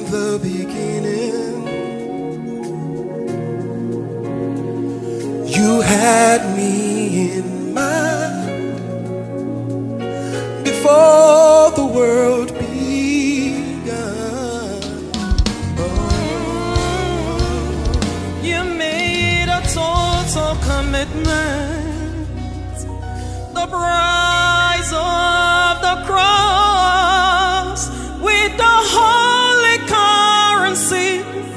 the beginning. You had me in mind before the world began. You made a total commitment. The price of the cross with the holy currency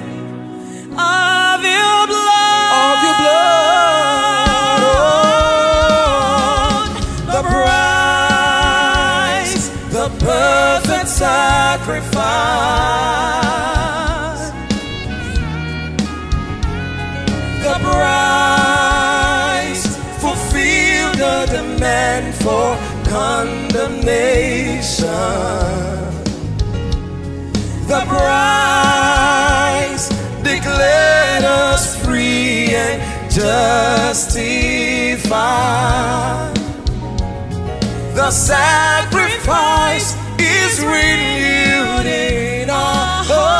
of your blood. Of your blood. The price, the perfect sacrifice. The price fulfilled the demand for condemnation. The price declared us free and justified. The sacrifice is renewed in our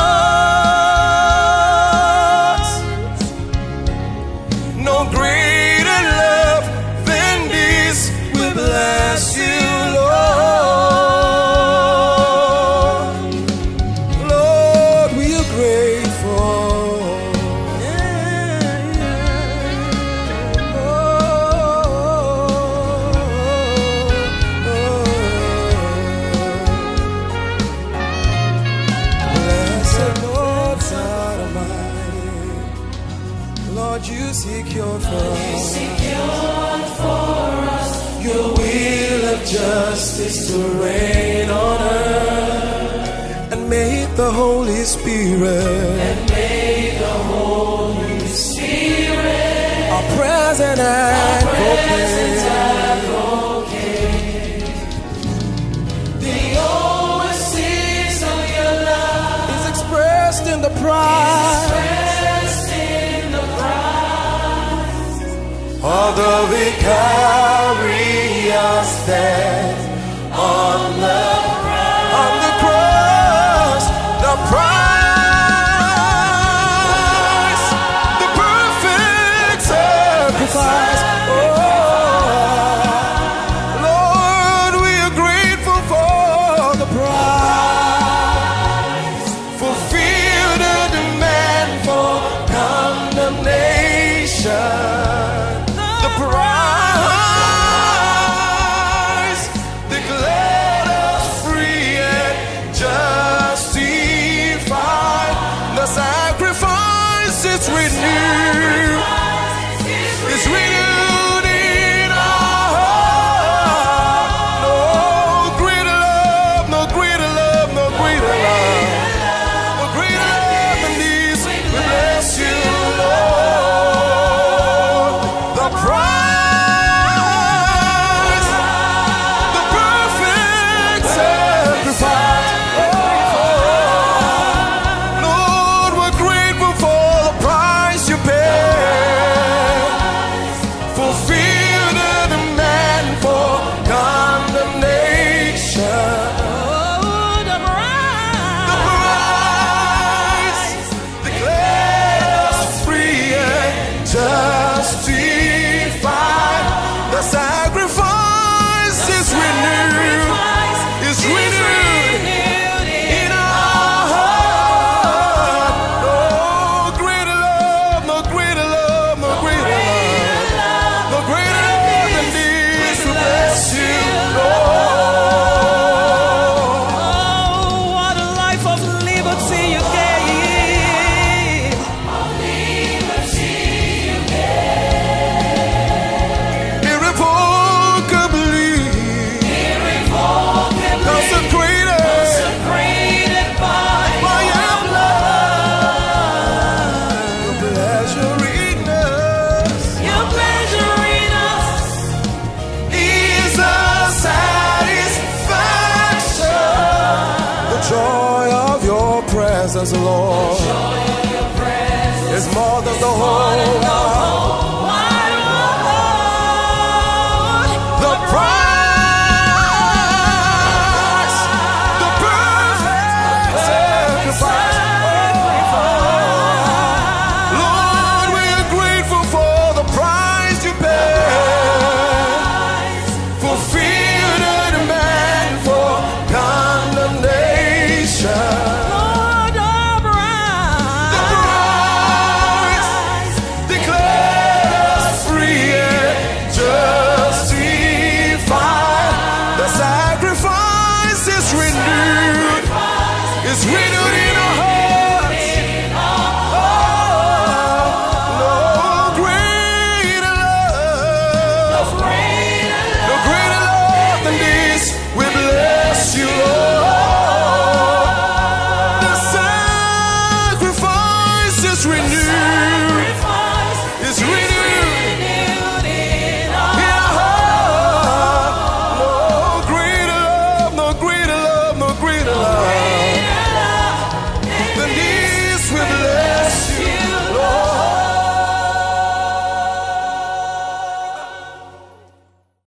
hearts. No greater love than this, we bless you, Lord. Lord, we are grateful. Blessed Lord God Almighty, Lord, you secured for us your will of justice to reign on earth, and make the Holy Spirit our present advocate. The overseas of your love is expressed in the price of the vicarious death on the cross, the price, the perfect sacrifice. Oh, Lord, we are grateful for the price, fulfill the demand for condemnation. The price declared us free and justified. The sacrifice is renewed. It's renewed in our heart. No greater love, no greater love, no greater love. No greater love than this. We bless you, Lord. The price, the perfect sacrifice. Oh, Lord, we're grateful for the price you paid. Fulfill the demand for condemnation. The price declared us free and justified. The sacrifice is renewed. Is renewed in our heart. No greater love, no greater love, no greater love. No greater love than this. We bless you, Lord. Oh, what a life of liberty you gave. Irrevocably consecrated by your blood. Your pleasure in us is a satisfaction. The joy of your presence, Lord, is more than the whole world.